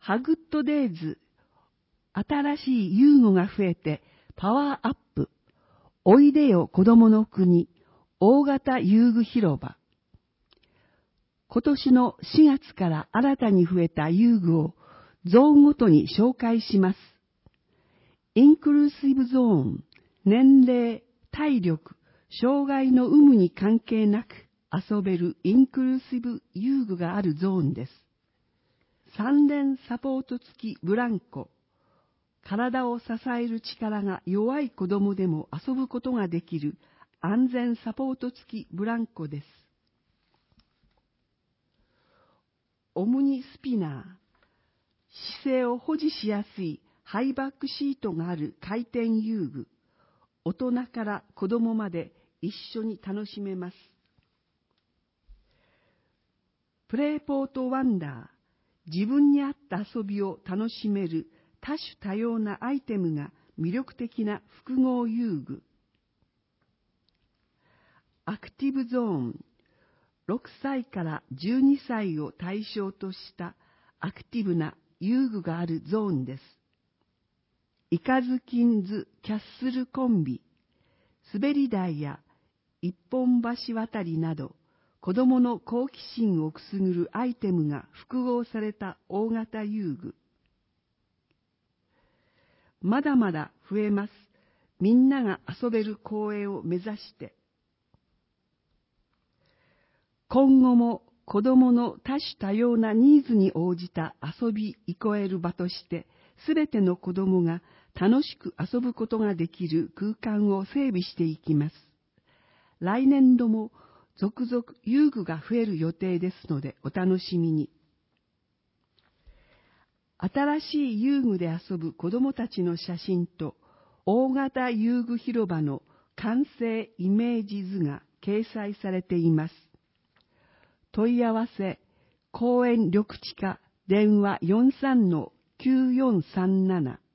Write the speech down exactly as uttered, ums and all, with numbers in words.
ハグッドデイズ、新しい遊具が増えてパワーアップ。おいでよ子供の国、大型遊具広場。今年のしがつから新たに増えた遊具をゾーンごとに紹介します。インクルーシブゾーン、年齢、体力、障害の有無に関係なく遊べるインクルーシブ遊具があるゾーンです。三連サポート付きブランコ。体を支える力が弱い子供でも遊ぶことができる安全サポート付きブランコです。オムニスピナー。姿勢を保持しやすいハイバックシートがある回転遊具。大人から子供まで一緒に楽しめます。プレイポートワンダー。自分に合った遊びを楽しめる多種多様なアイテムが魅力的な複合遊具。アクティブゾーン。ろくさいからじゅうにさいを対象としたアクティブな遊具があるゾーンです。イカズキンズキャッスルコンビ、滑り台や一本橋渡りなど、子供の好奇心をくすぐるアイテムが複合された大型遊具。まだまだ増えます。みんなが遊べる公園を目指して。今後も子どもの多種多様なニーズに応じた遊び憩える場として、すべての子どもが楽しく遊ぶことができる空間を整備していきます。来年度も続々遊具が増える予定ですのでお楽しみに。新しい遊具で遊ぶ子どもたちの写真と大型遊具広場の完成イメージ図が掲載されています。問い合わせ、公園緑地課、電話 よんさんのきゅうよんさんなな